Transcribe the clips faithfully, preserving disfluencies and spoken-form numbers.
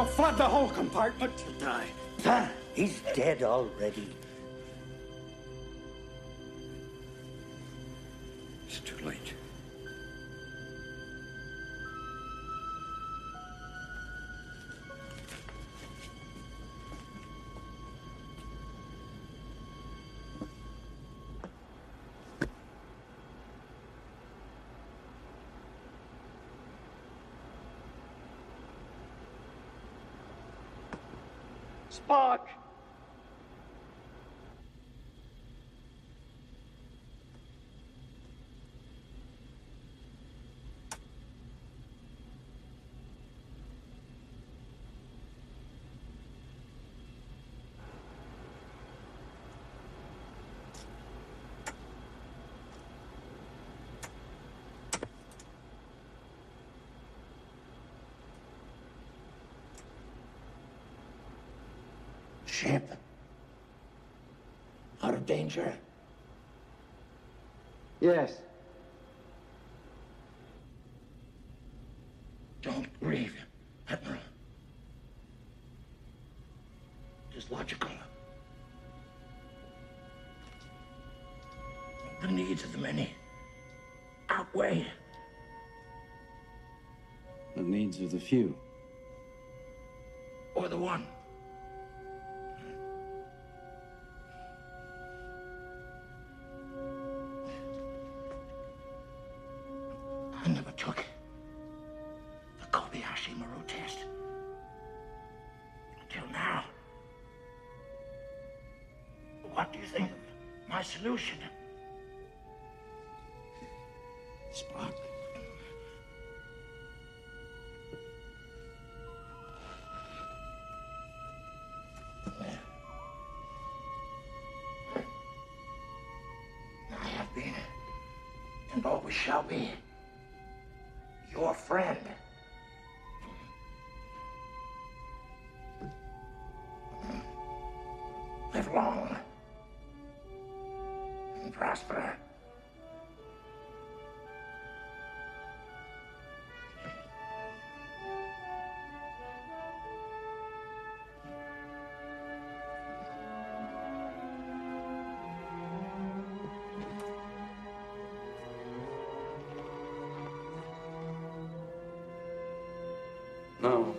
We'll flood the whole compartment. He'll die. Ah, he's dead already. It's too late. Spock! Ship. Out of danger. Yes. Don't grieve, Admiral. It is logical. The needs of the many outweigh the needs of the few. Or the one. I never took the Kobayashi Maru test. Until now. What do you think of my solution? Spock. I have been, and always shall be, your friend. Live long and prosper. No.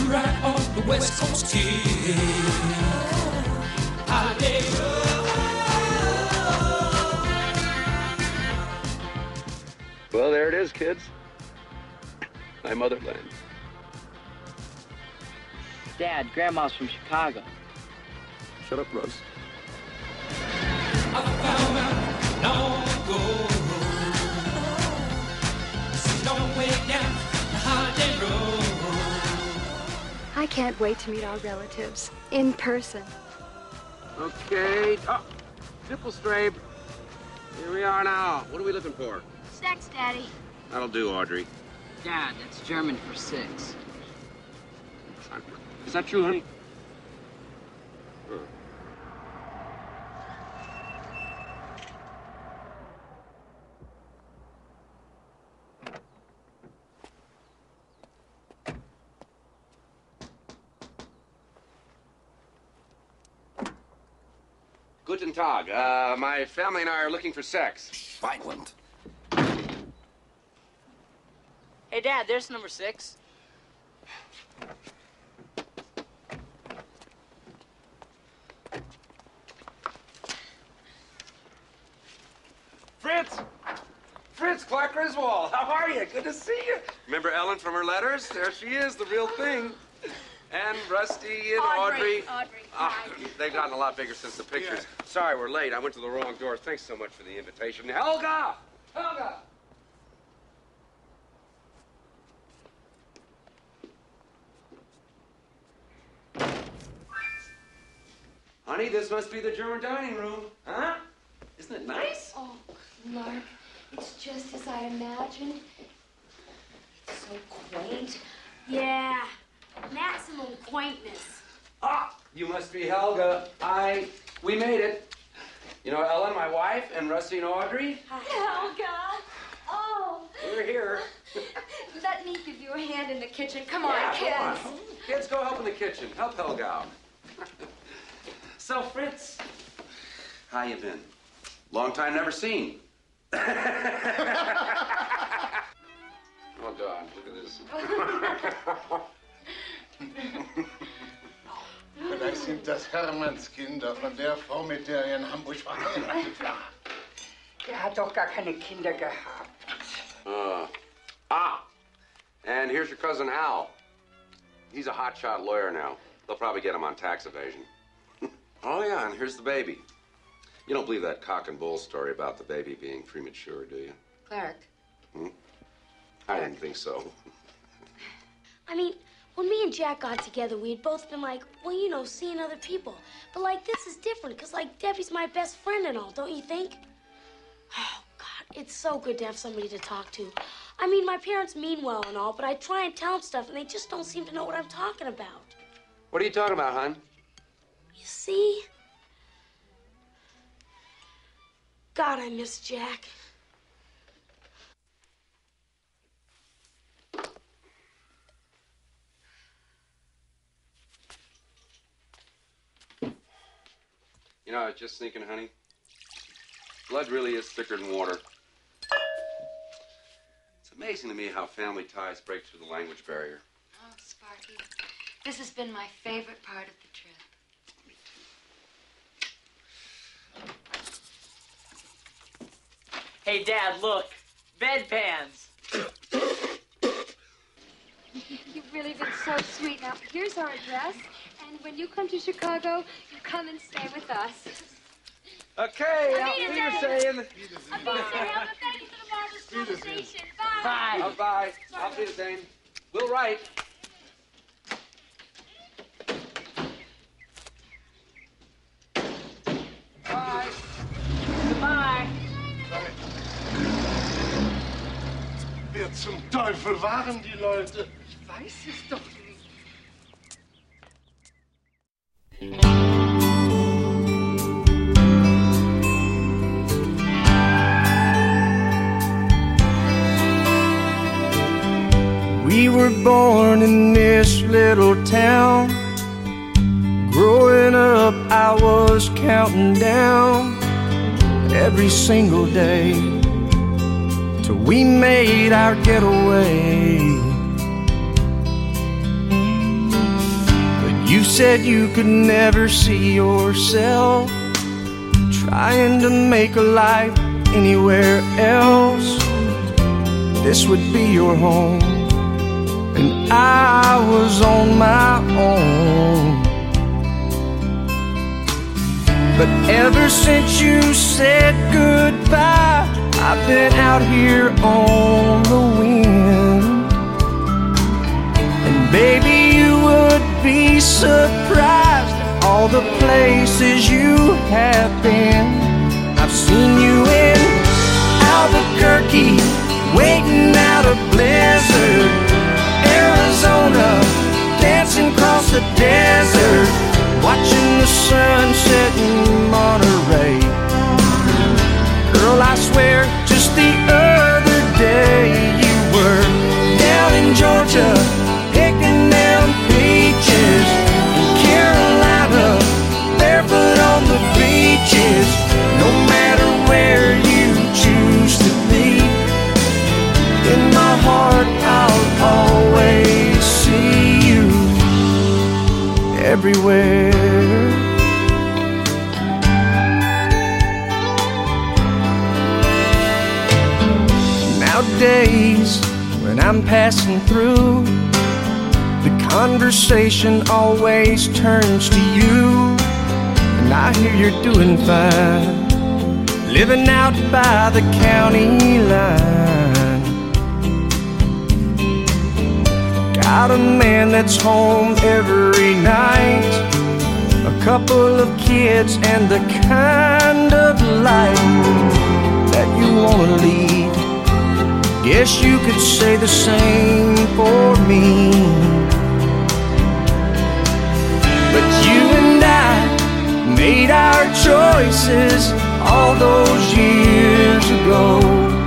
right on the West Coast here. Well, there it is, kids. My motherland. Dad, Grandma's from Chicago. Shut up, Russ. I found out long ago. It's a long way down the Holiday Road. I can't wait to meet our relatives in person. Okay. Oh, Dipplestrabe. Here we are now. What are we looking for? Sex, Daddy. That'll do, Audrey. Dad, that's German for six. Is that true, honey? Huh. Guten Tag. Uh, my family and I are looking for sex. Violent. Hey, Dad, there's number six. Fritz! Fritz, Clark Griswold, how are you? Good to see you. Remember Ellen from her letters? There she is, the real thing. And Rusty and Audrey. Audrey. Audrey. Oh, Hi. they've gotten a lot bigger since the pictures. Sorry we're late. I went to the wrong door. Thanks so much for the invitation. Helga! Helga! Honey, this must be the German dining room. Huh? Isn't it nice? Oh, Clark, it's just as I imagined. It's so quaint. Yeah, maximum quaintness. Ah, you must be Helga. I, we made it. You know, Ellen, my wife, and Rusty and Audrey. Helga! Oh! We're here. Let me give you a hand in the kitchen. Come on, Yeah, kids. come on. Kids, go help in the kitchen. Help Helga out. So, Fritz, how you been? Long time never seen. Oh, God, look at this. Vielleicht sind das Hermannskinder von der Frau, mit der er in Hamburg verheiratet war. Der hat doch gar keine Kinder gehabt. Uh, ah, and here's your cousin Al. He's a hotshot lawyer now. They'll probably get him on tax evasion. Oh, yeah, and here's the baby. You don't believe that cock and bull story about the baby being premature, do you? Clark. Hmm? I didn't think so. I mean, when me and Jack got together, we had both been like, well, you know, seeing other people. But, like, this is different, because, like, Debbie's my best friend and all, don't you think? Oh, God, it's so good to have somebody to talk to. I mean, my parents mean well and all, but I try and tell them stuff, and they just don't seem to know what I'm talking about. What are you talking about, hon? You see? God, I miss Jack. You know, I was just thinking, honey, blood really is thicker than water. It's amazing to me how family ties break through the language barrier. Oh, Sparky, this has been my favorite part of the trip. Hey, Dad, look. Bedpans. You've really been so sweet. Now, here's our address, and when you come to Chicago, you come and stay with us. Okay, Auf I'll be Wiedersehen. saying. Auf Wiedersehen. Helga, thank you for the marvelous conversation. Bye. Bye. Oh, bye. I'll be saying. We'll write. Bye. Goodbye. Wer zum Teufel waren die Leute? Ich weiß es doch nicht. We were born in this little town. Growing up, I was counting down every single day till we made our getaway. You said you could never see yourself trying to make a life anywhere else. This would be your home, and I was on my own. But ever since you said goodbye, I've been out here on the wind. And baby, you would be surprised at all the places you have been. I've seen you in Albuquerque, waiting out a blizzard, Arizona, dancing across the desert, watching the sunset in Monterey. Girl, I swear, just the other day you were down in Georgia, picking them peaches, in Carolina, barefoot on the beaches. No matter where you choose to be, in my heart I'll always see you everywhere. Nowadays, when I'm passing through, the conversation always turns to you. And I hear you're doing fine, living out by the county line. Got a man that's home every night, a couple of kids, and the kind of life that you wanna lead. Guess you could say the same for me. But you and I made our choices all those years ago.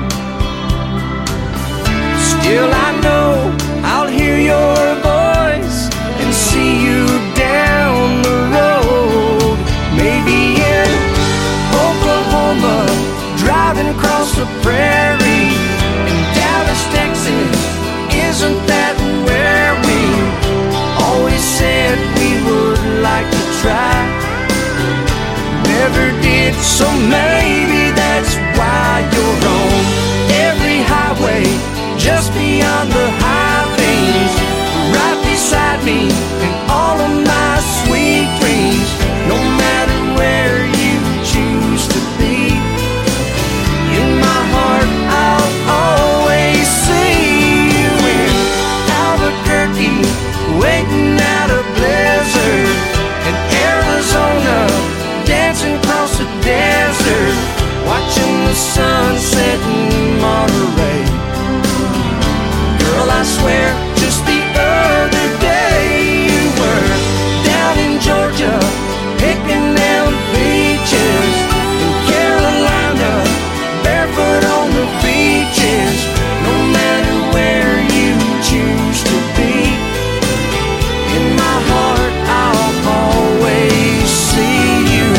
Still I know I'll hear your voice and see you down the road. Maybe in Oklahoma, driving across the prairie. In Dallas, Texas, isn't that where we always said we would like to try? Never did, so maybe that's why you're on every highway, just beyond the high things, right beside me in all of my sweet dreams. No matter where you choose to be, in my heart I'll always see you in Albuquerque, waiting out a blizzard, in Arizona, dancing across the desert, watching the sunset in Monterey. Girl, I swear, just the other day you were down in Georgia, picking them peaches, in Carolina, barefoot on the beaches. No matter where you choose to be, in my heart I'll always see you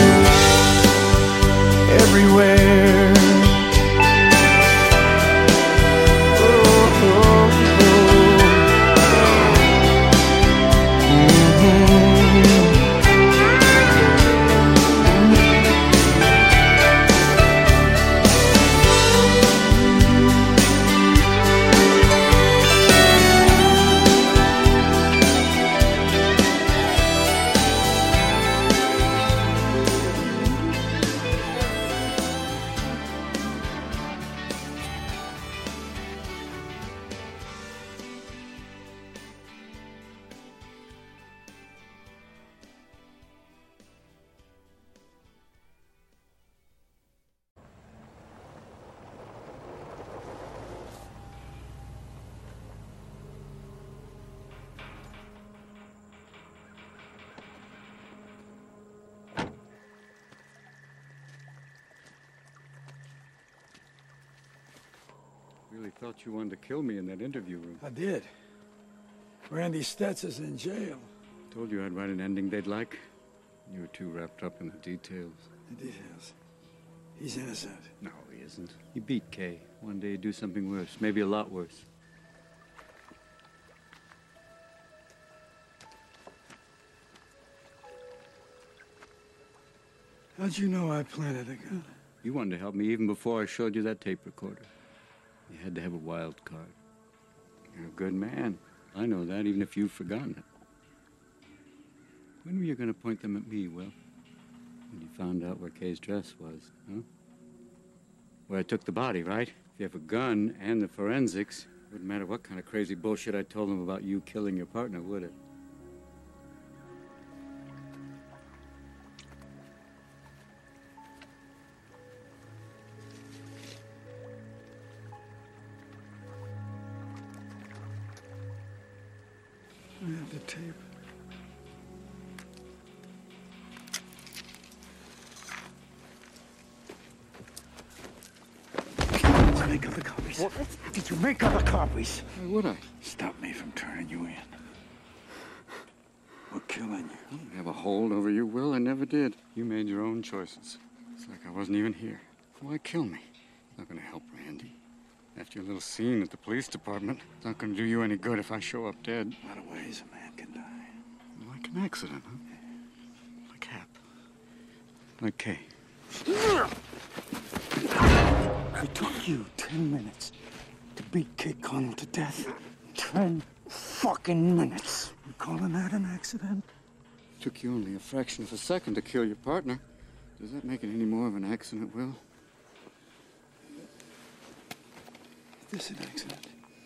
everywhere. Oh, oh, oh. Mm-hmm. Really thought you wanted to kill me in that interview room. I did. Randy Stetz is in jail. Told you I'd write an ending they'd like. You were too wrapped up in the details. The details. He's innocent. No, he isn't. He beat Kay. One day he'd do something worse, maybe a lot worse. How'd you know I planted a gun? You wanted to help me even before I showed you that tape recorder. You had to have a wild card. You're a good man. I know that, even if you've forgotten it. When were you going to point them at me, Will? When you found out where Kay's dress was, huh? Where I took the body, right? If you have a gun and the forensics, it wouldn't matter what kind of crazy bullshit I told them about you killing your partner, would it? I have the tape. Did you make other copies? What? Did you make other copies? Why would I? Stop me from turning you in. We're killing you. I don't have a hold over you, Will. I never did. You made your own choices. It's like I wasn't even here. Why kill me? It's not going to help Randy. After your little scene at the police department, it's not going to do you any good if I show up dead. A lot of ways a man can die. Like an accident, huh? Like Hap. Like Kay. It took you ten minutes to beat Kid Connell to death. Ten fucking minutes. You calling that an accident? It took you only a fraction of a second to kill your partner. Does that make it any more of an accident, Will? Is this an accident?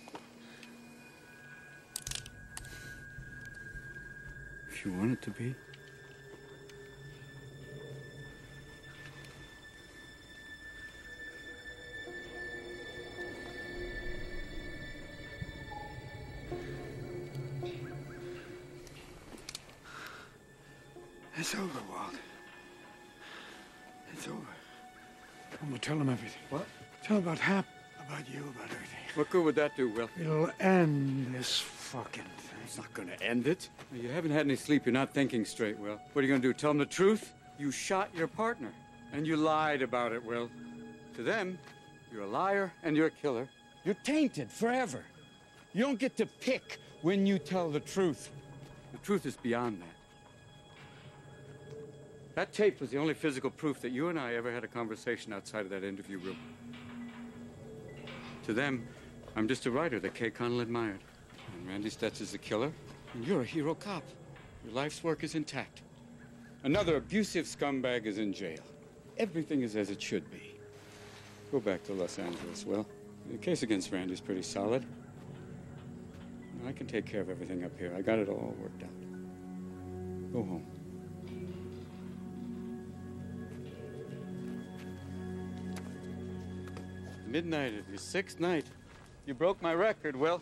If you want it to be. It's over, Walt. It's over. I'm gonna tell him everything. What? Tell him about Hap, about you, about everything. What good would that do, Will? It'll end this fucking thing. It's not gonna end it. You haven't had any sleep. You're not thinking straight, Will. What are you gonna do? Tell them the truth? You shot your partner. And you lied about it, Will. To them, you're a liar and you're a killer. You're tainted forever. You don't get to pick when you tell the truth. The truth is beyond that. That tape was the only physical proof that you and I ever had a conversation outside of that interview room. To them, I'm just a writer that Kay Connell admired. And Randy Stutz is the killer, and you're a hero cop. Your life's work is intact. Another abusive scumbag is in jail. Everything is as it should be. Go back to Los Angeles, Will. The case against Randy's pretty solid. I can take care of everything up here. I got it all worked out. Go home. Midnight of your sixth night. You broke my record, Will.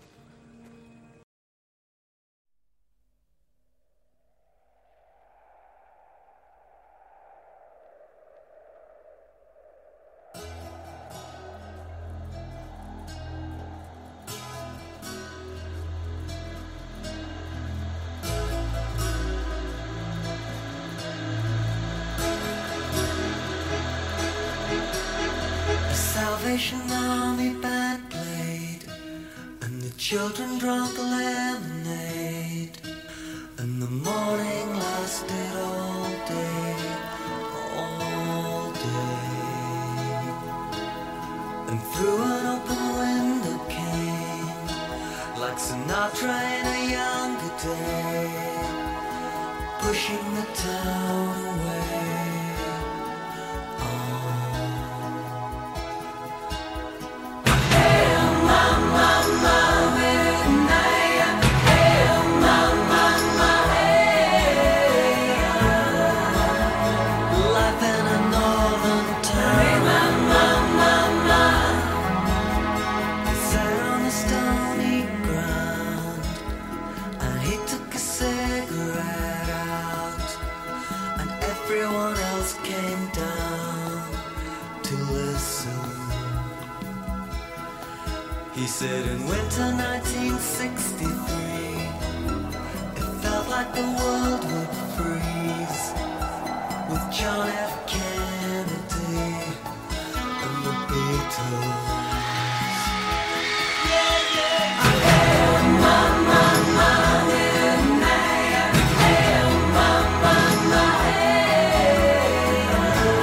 Salvation Army band played, and the children drank lemonade, and the morning lasted all day, all day. And through an open window came, like Sinatra in a younger day, pushing the town away. He said in winter nineteen sixty-three, it felt like the world would freeze with John F. Kennedy and the Beatles. Yeah, yeah, I am my, my, my, yeah, hey, my, my, my, hey.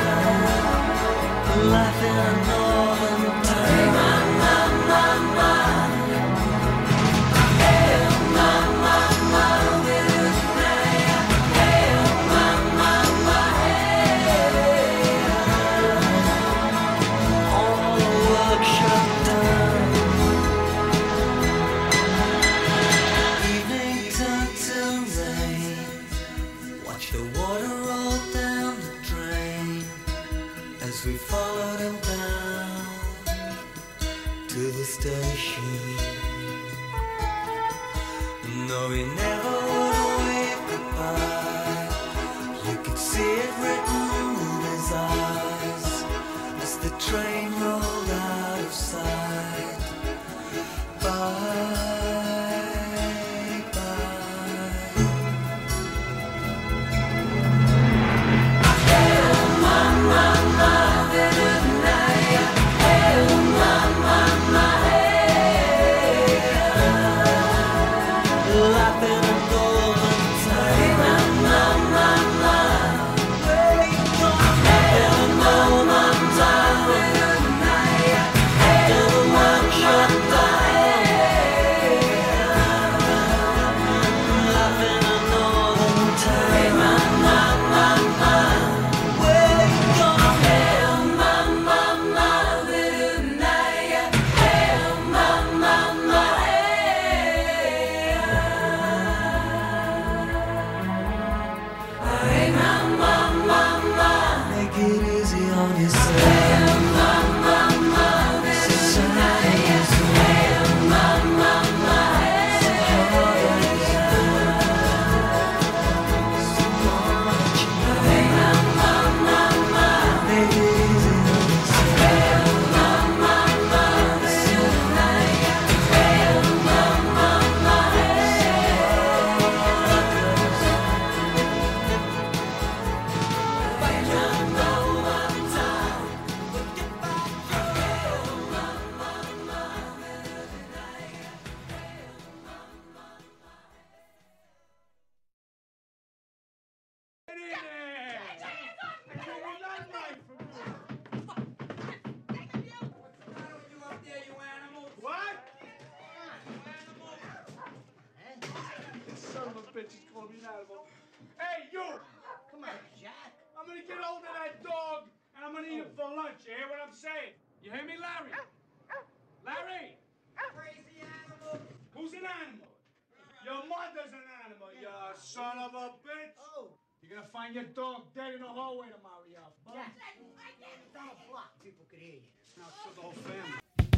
Son of a bitch, he's calling me an animal. Hey, you! Come on, Jack. I'm gonna get hold of that dog and I'm gonna eat him for lunch. You hear what I'm saying? You hear me, Larry? Larry! Crazy animal. Who's an animal? Your mother's an animal, you son of a bitch. Oh. You're gonna find your dog dead in the hallway tomorrow, you bum. Jack, down a block, people could hear you. Now it's for the whole family.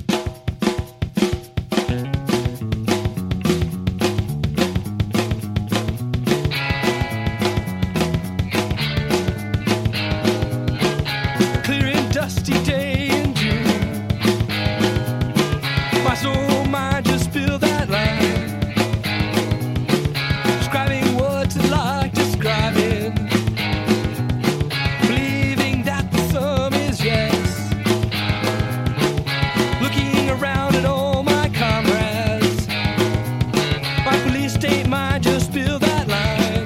Dusty day in June. My soul mind just feel that line, describing what's it like describing, believing that the sum is yes, looking around at all my comrades. My police state mind just feel that line.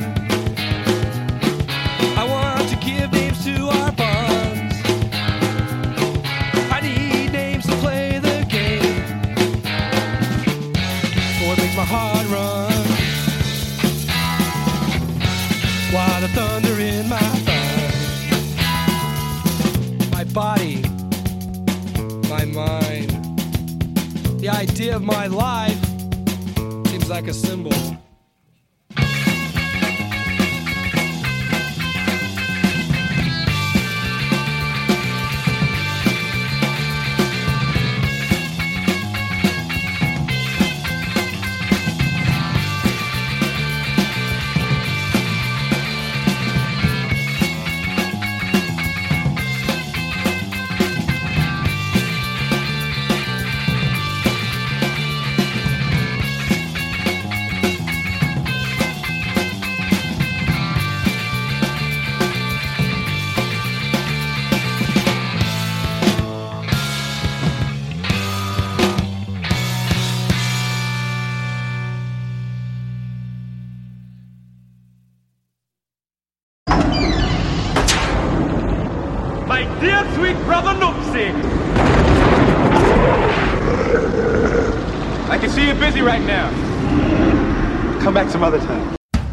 I want to give names to our bonds. My heart run while the thunder in my thigh, my body, my mind, the idea of my life seems like a symbol. Dear sweet brother Noopsy! I can see you're busy right now. Come back some other time.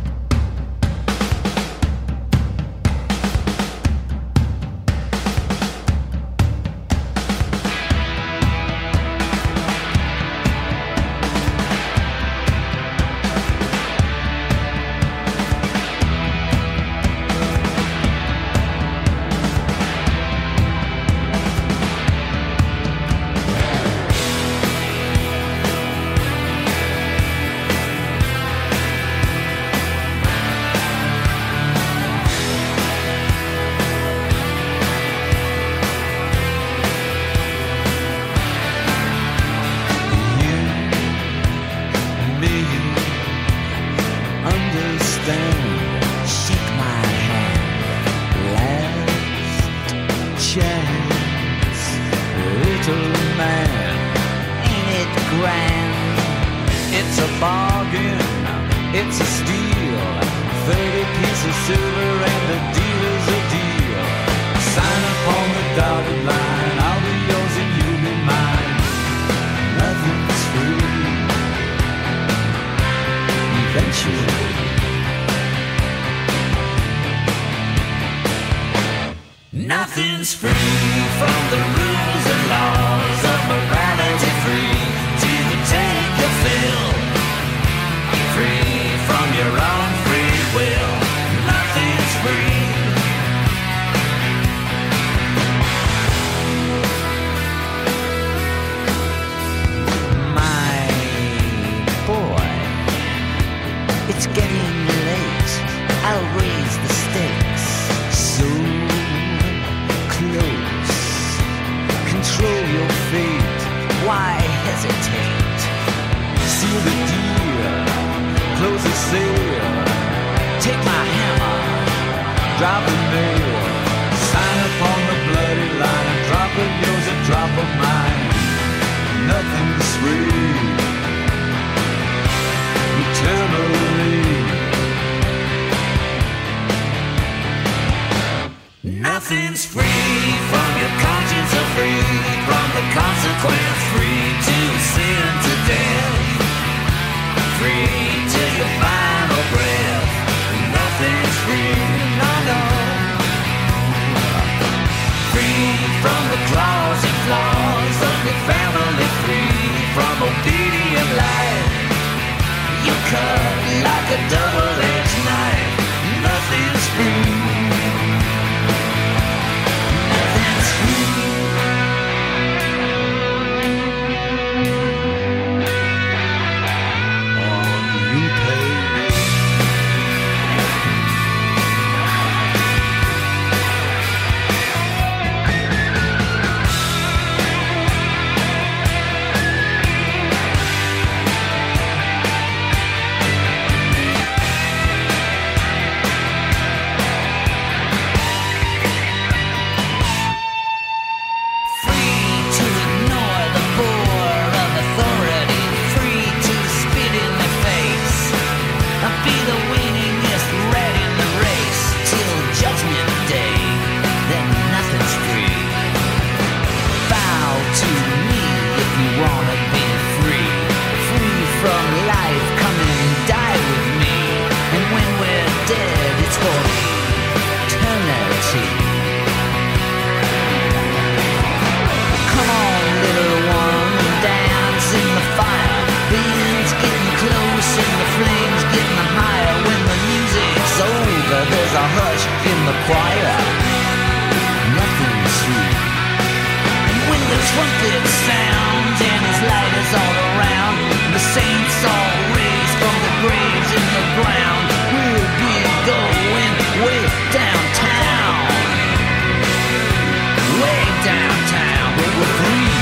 It's a steal, thirty pieces of silver and the dealer's a deal. Sign upon the dotted line, I'll be yours and you'll be mine. Nothing's free, eventually. Nothing's free from the rules and laws of morality, free to take your fill. Free from your own free will. Nothing's free. My boy, it's getting late. I'll raise the stakes. So close. Control your fate. Why hesitate? Seal the deal. Close the sail, take my hammer, drop the nail, sign upon the bloody line, a drop of yours, a drop of mine. Nothing's free, eternally. Nothing's free from your conscience or free from the consequence. Free to sin to death. Free to your final breath. Nothing's free, no, no. Free from the claws and flaws of your family. Free from obedient life. You cut like a double-edged knife. Nothing's free. Nothing's free. On you pay. There's a hush in the choir. Nothing's sweet. And when the trumpet sounds and his light is all around, the saints all raise from the graves in the ground. We'll be going way downtown. Way downtown, but we're free.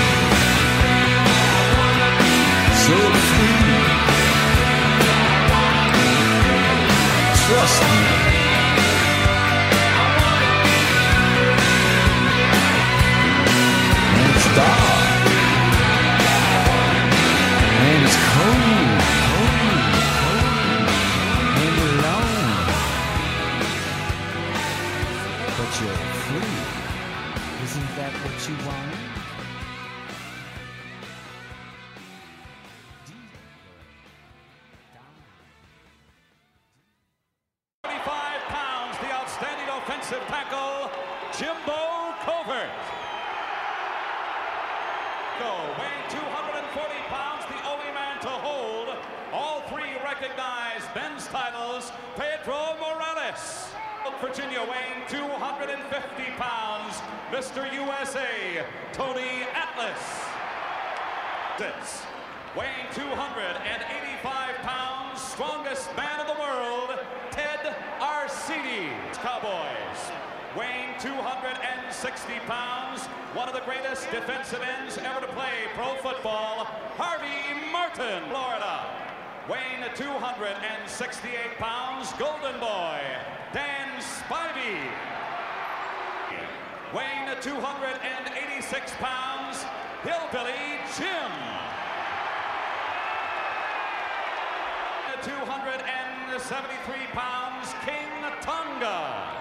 So free. Trust me. Dark and it's cold, cold, cold and alone, but you're free. Isn't that what you want? twenty-five pounds, the outstanding offensive tackle, Jimbo Covert. Weighing two hundred forty pounds, the only man to hold all three recognized men's titles, Pedro Morales. Virginia weighing two hundred fifty pounds, Mister U S A, Tony Atlas. This, weighing two hundred eighty-five pounds, strongest man in the world, Ted Arcidi. Cowboys. Weighing two hundred sixty pounds, one of the greatest defensive ends ever to play pro football, Harvey Martin, Florida. Weighing two hundred sixty-eight pounds, Golden Boy, Dan Spivey. Weighing two hundred eighty-six pounds, Hillbilly Jim. two hundred seventy-three pounds, King Tonga.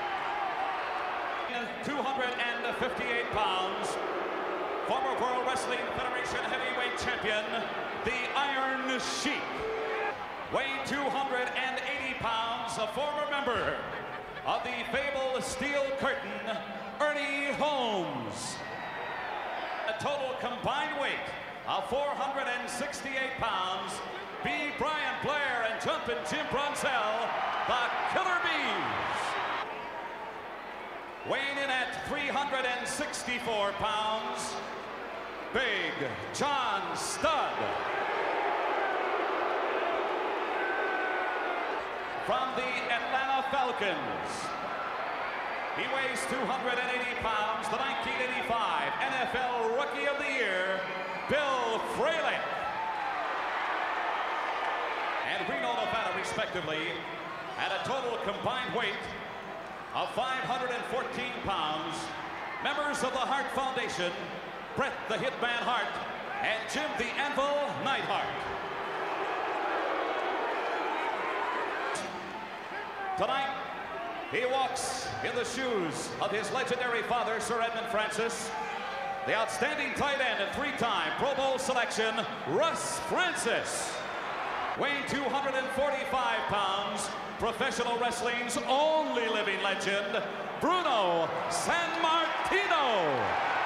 two hundred fifty-eight pounds, former World Wrestling Federation heavyweight champion, the Iron Sheik. Weighing two hundred eighty pounds, a former member of the fabled Steel Curtain, Ernie Holmes. A total combined weight of four hundred sixty-eight pounds, B. Brian Blair and Jumpin' Jim Brunzell, the Killer Bees. Weighing in at three hundred sixty-four pounds, Big John Studd. From the Atlanta Falcons, he weighs two hundred eighty pounds, the nineteen eighty-five N F L Rookie of the Year, Bill Fralick. And Reno, Nevada, respectively, at a total combined weight of five hundred fourteen pounds, members of the Hart Foundation, Bret the Hitman Hart and Jim the Anvil Neidhart. Tonight, He walks in the shoes of his legendary father, Sir Edmund Francis. The outstanding tight end and three-time Pro Bowl selection, Russ Francis. Weighing two hundred forty-five pounds, professional wrestling's only living legend, Bruno Sammartino.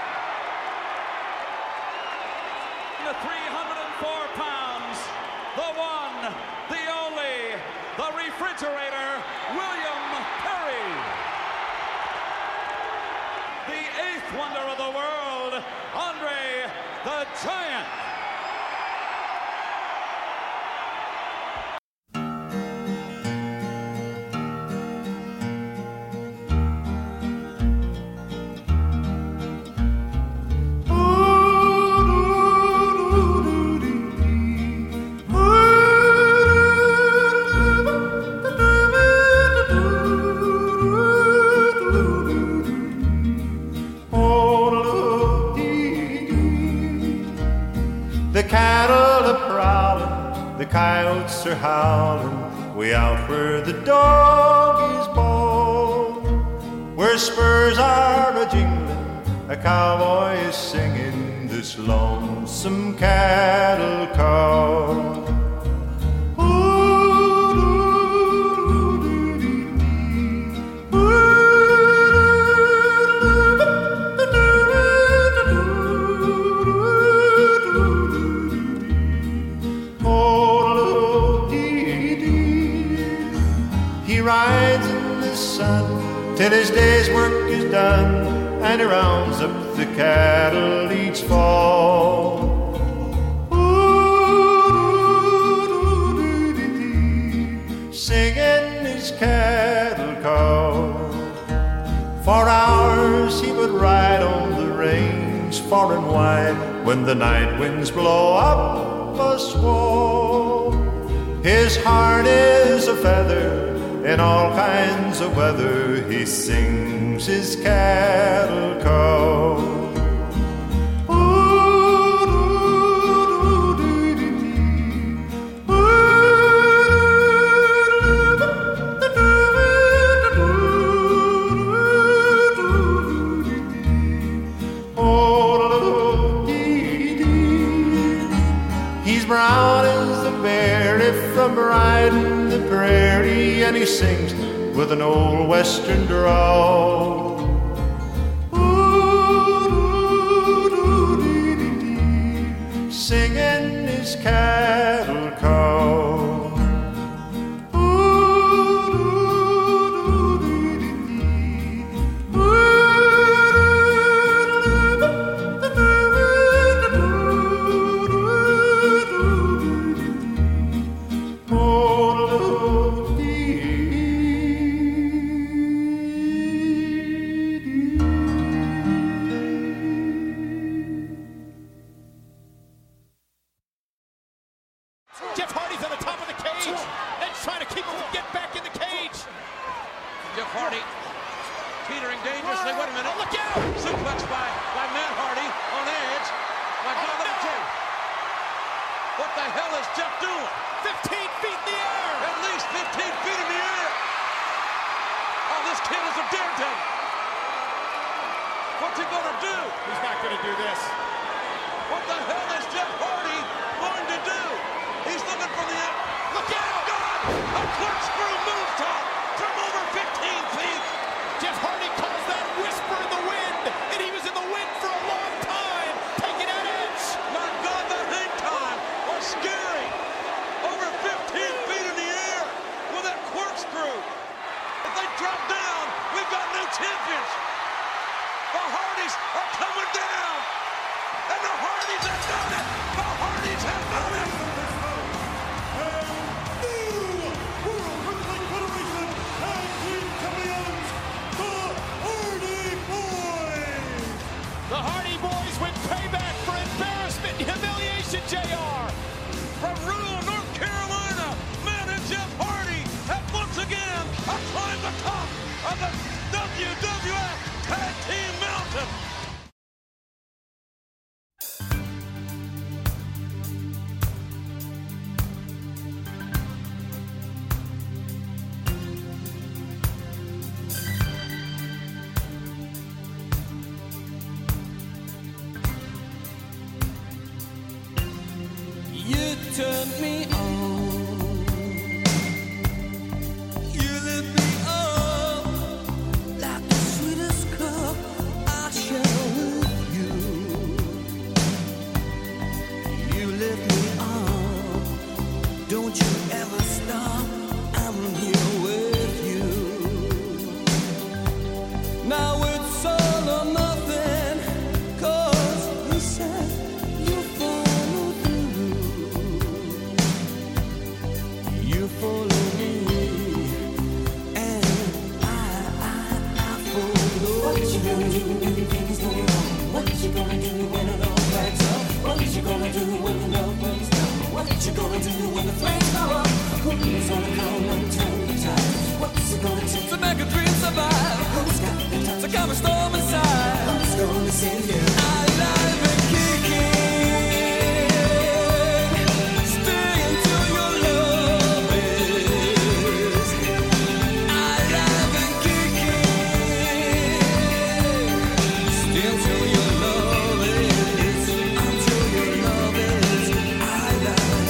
The three hundred four pounds, the one, the only, the refrigerator, William Perry. The eighth wonder of the world, Andre the Giant. Coyotes are howling way out where the dog is born, where spurs are a jingling, a cowboy is singing this lonesome cattle call. Rides in the sun till his day's work is done, and he rounds up the cattle each fall. Singing his cattle call. For hours he would ride on the range far and wide when the night winds blow up a squall. His heart is a feather in all kinds of weather, he sings his cattle call. He's brown as the berry from riding the prairie, and he sings with an old western drawl. Singing his cattle call. lift me on. You lift me up like the sweetest cup I share with you. You lift me up, don't you ever stop, I'm here with you. Now it's all or nothing, 'cause you said you follow through. You follow me, and I, I, I follow. What you gonna do when the things go wrong? What you gonna do when it all backs up? What you gonna do when the love breaks down? What you gonna do when the flames go up? Who's gonna come and turn the tide? What's it gonna take to make a dream survive? Who's got the time to calm a storm inside? Who's gonna save you? Alive and kicking, stay until your love is. Alive and kicking, stay until your love is. Until your love is alive.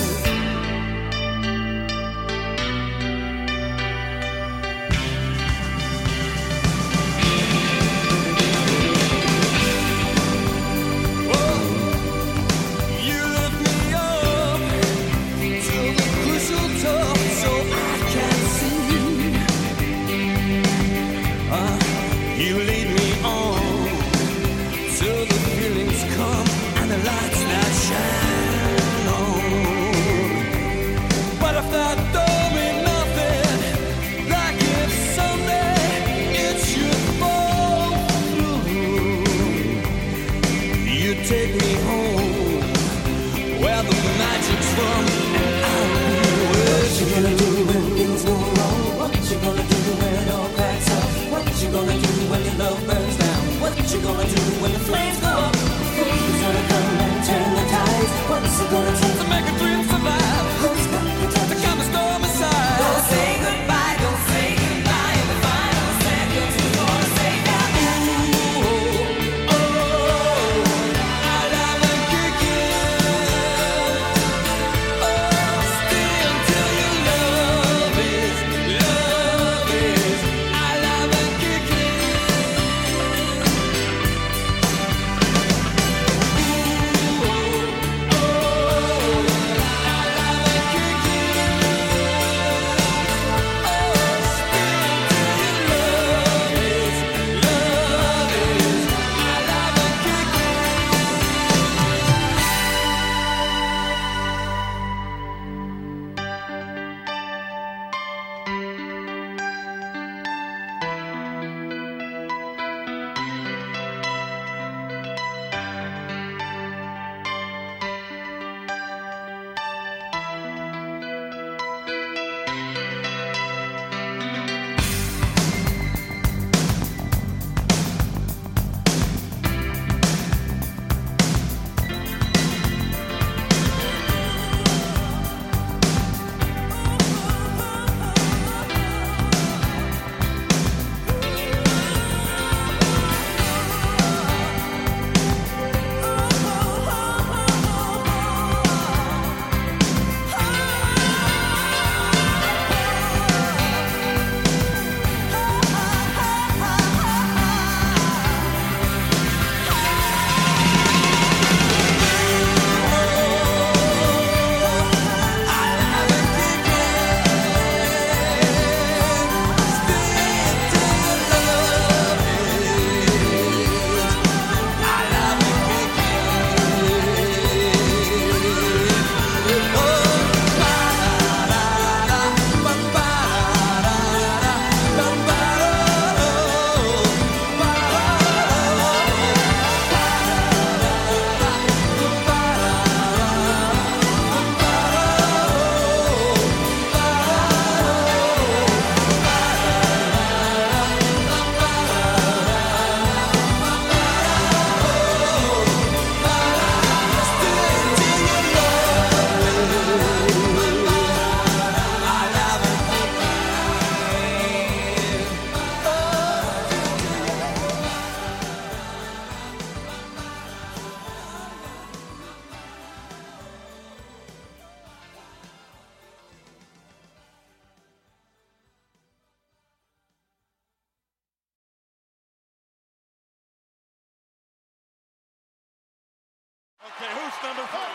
Okay, who's number three?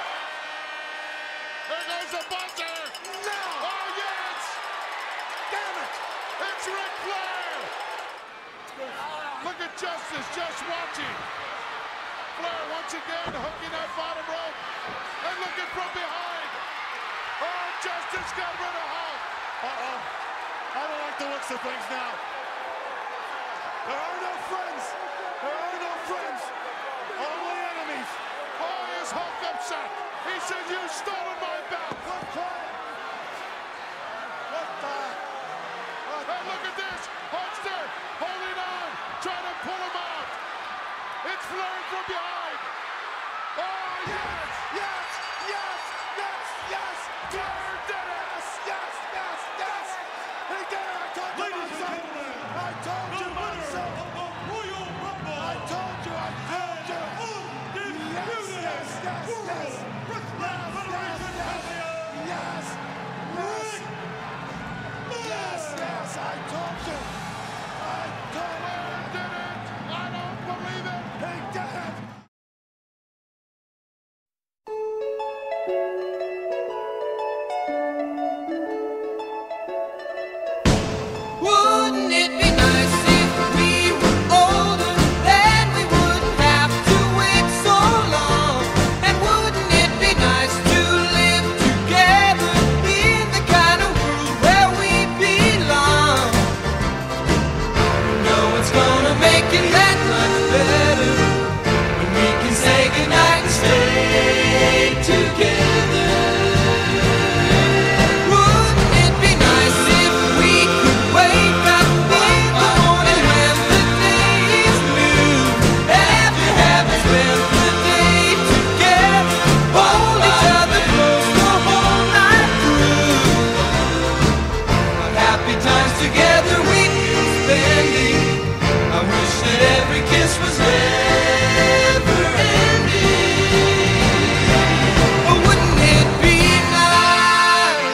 There goes the buzzer! No! Oh, yes! Damn it! It's Ric Flair! Look at Justice just watching. Flair once again hooking that bottom rope and looking from behind. Oh, Justice got rid of Hulk. Uh-oh. I don't like the looks of things now. There are no friends. There are no friends. Only enemies. Oh, is Hulk upset? He said, you stolen my belt. What the? What the? Hey, look at this. Hulkster holding on, trying to pull him out. It's Flair from behind. Oh, yes, yes, yes, yes, yes. Flair did it. Yes, yes, yes, yes. He did it. I told you about something. I told you about something. Royal Rumble. I told you, I told you. Yes, yes, yes, yes. Yes, yes, yes, yes, I told you. I told you. He did it. I don't believe it. He did it. Wouldn't it be nice if we were older, then we wouldn't have to wait so long? And wouldn't it be nice to live together in the kind of world where we belong? You know it's gonna make it that much better when we can say goodnight and stay together. Wouldn't it be nice if we could wake up in the morning when the day is new, after having spent the day together, hold each other close the whole night through? What happy times together we'd be spending. I wish that every kiss was never ending. Oh, wouldn't it be nice?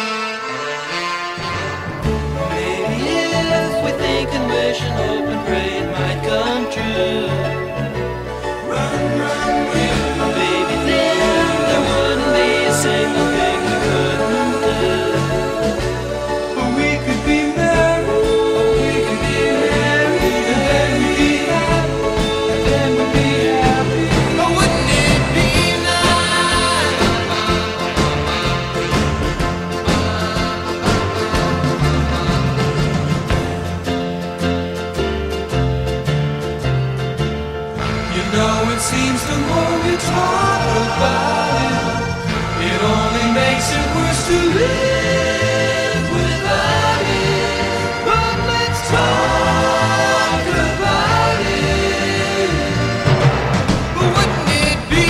Maybe if we think and wish and hope and pray it might come true. Run, run, run, baby, then there wouldn't be a single thing we couldn't do. Or we could be married, or we could be married, and then we'd be happy, and then we'd be happy. Oh, wouldn't it be nice? You know it seems the more we talk about it, it only makes it worse to live without it. But let's talk about it. But wouldn't it be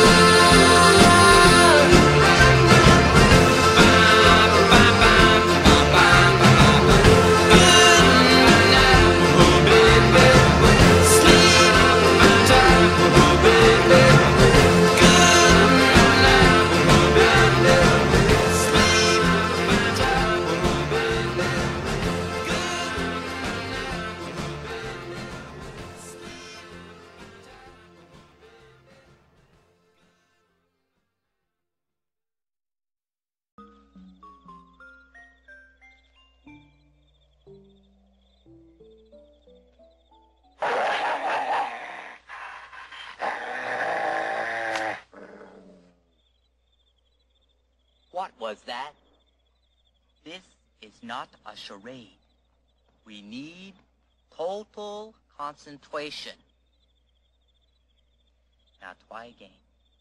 What was that? This is not a charade. We need total concentration. Now try again.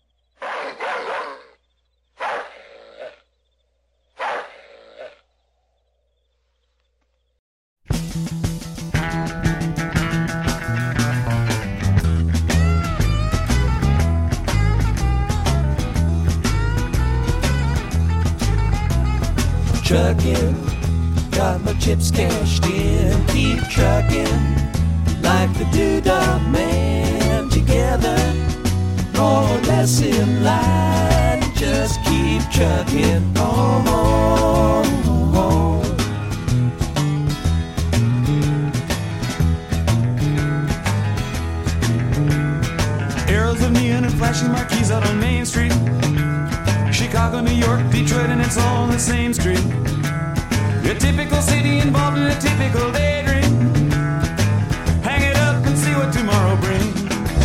Trucking, got my chips cashed in. Keep trucking, like the Doodah Man. Together, more or less in line. Just keep trucking on, on, on. Arrows of neon and flashing marks apartments on the same street. A typical city involved in a typical daydream. Hang it up and see what tomorrow brings.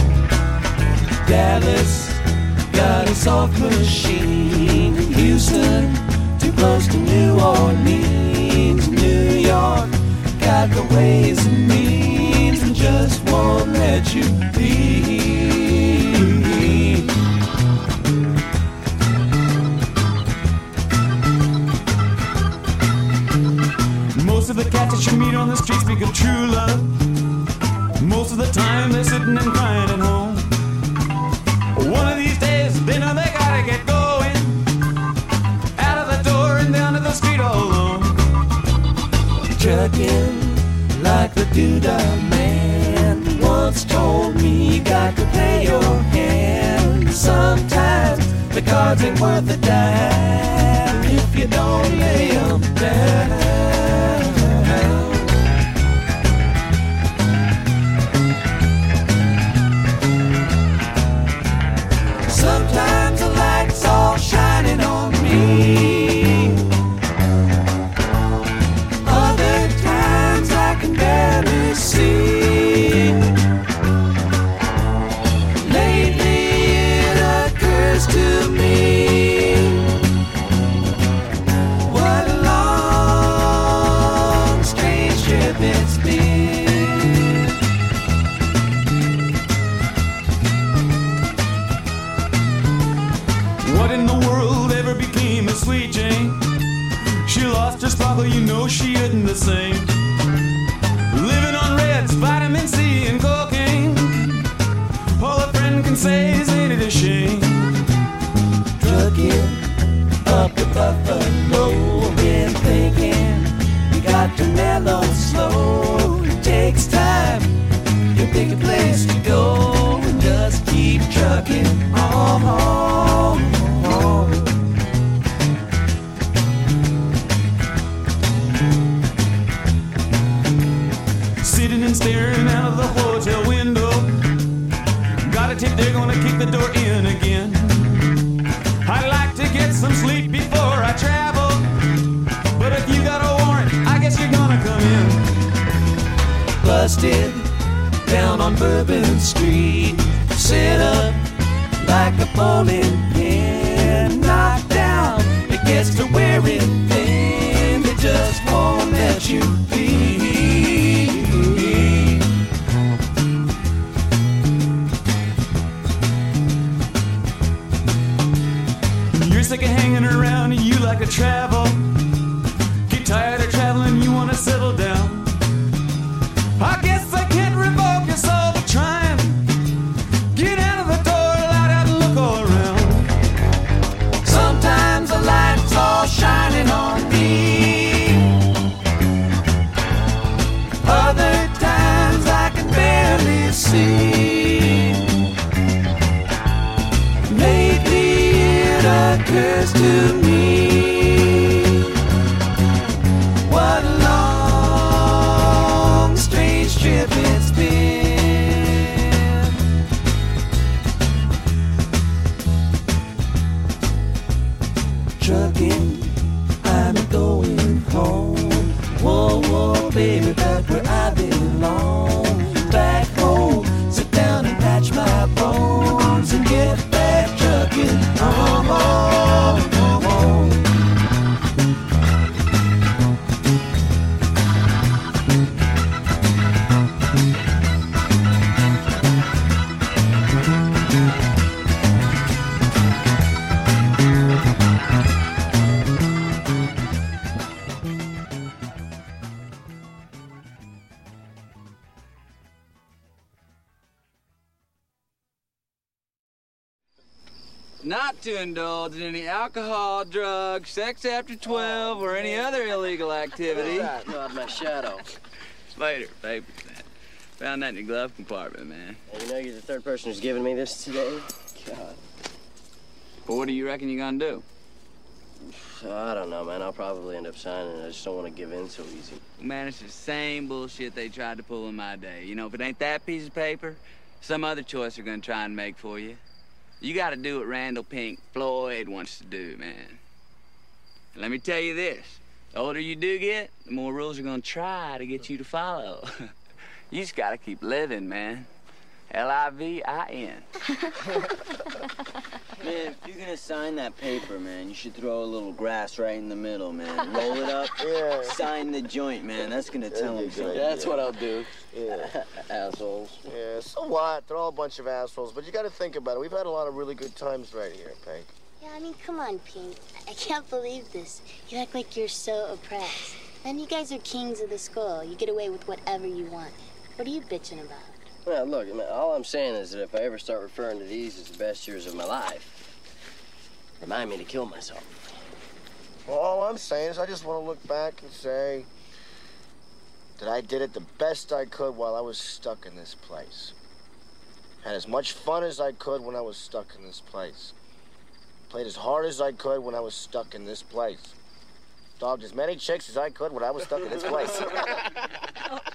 Dallas got a soft machine. Houston, too close to New Orleans. New York got the ways and means and just won't let you be. Most of the cats that you meet on the street speak of true love. Most of the time they're sitting and crying at home. One of these days they know they gotta get going. Out of the door and down to the street all alone. Trucking like the doodah man once told me, you got to play your hand. Sometimes the cards ain't worth a dime if you don't lay them down. Sometimes the light's all shining on me. Other times I can barely see. Lately it occurs to me, what a long, strange trip it's been. What in the world ever became of Sweet Jane? She lost her sparkle, you know she isn't the same. Living on reds, vitamin C and cocaine. All a friend can say is, ain't it a shame? Trucking up to Buffalo, been thinking you got to mellow slow. It takes time, you pick a place to go and just keep trucking on. Sitting and staring out of the hotel window. Got a tip they're gonna kick the door in again. I'd like to get some sleep before I travel, but if you got a warrant, I guess you're gonna come in. Busted down on Bourbon Street, set up like a bowling pin. Knocked down, it gets to wearing thin. They just won't let you be. You're sick of hanging around and you like to travel. Get tired of traveling, you wanna settle down. I guess I can't revoke your soul for trying. Get out of the door, light out and look all around. Sometimes the light's all shining on me. Other times I can barely see. Lately it occurs to me, what a long, strange trip it's been. Trucking, I'm going home. Whoa, whoa, baby, back where I belong. Back home, sit down and patch my bones and get back trucking. Oh, oh, oh, oh. Not to indulge in any alcohol, drugs, sex after twelve, or any other illegal activity. What's that? God, my shadow. Later, papers, man. Found that in the glove compartment, man. And you know you're the third person who's given me this today? God. Well, what do you reckon you're gonna do? I don't know, man. I'll probably end up signing it. I just don't want to give in so easy. Man, it's the same bullshit they tried to pull in my day. You know, if it ain't that piece of paper, some other choice they're gonna try and make for you. You gotta do what Randall Pink Floyd wants to do, man. And let me tell you this, the older you do get, the more rules are gonna try to get you to follow. You just gotta keep living, man. L I V I N. Man, if you're gonna sign that paper, man, you should throw a little grass right in the middle, man. Roll it up, yeah. Sign the joint, man. That's gonna tell them something. That's what I'll do. Yeah. Assholes. Yeah, so what? They're all a bunch of assholes, but you gotta think about it. We've had a lot of really good times right here, Pink. Yeah, I mean, come on, Pink. I can't believe this. You act like you're so oppressed. And you guys are kings of the school. You get away with whatever you want. What are you bitching about? Well, look, I mean, all I'm saying is that if I ever start referring to these as the best years of my life, remind me to kill myself. Well, all I'm saying is I just want to look back and say that I did it the best I could while I was stuck in this place. Had as much fun as I could when I was stuck in this place. Played as hard as I could when I was stuck in this place. Dogged as many chicks as I could when I was stuck in this place.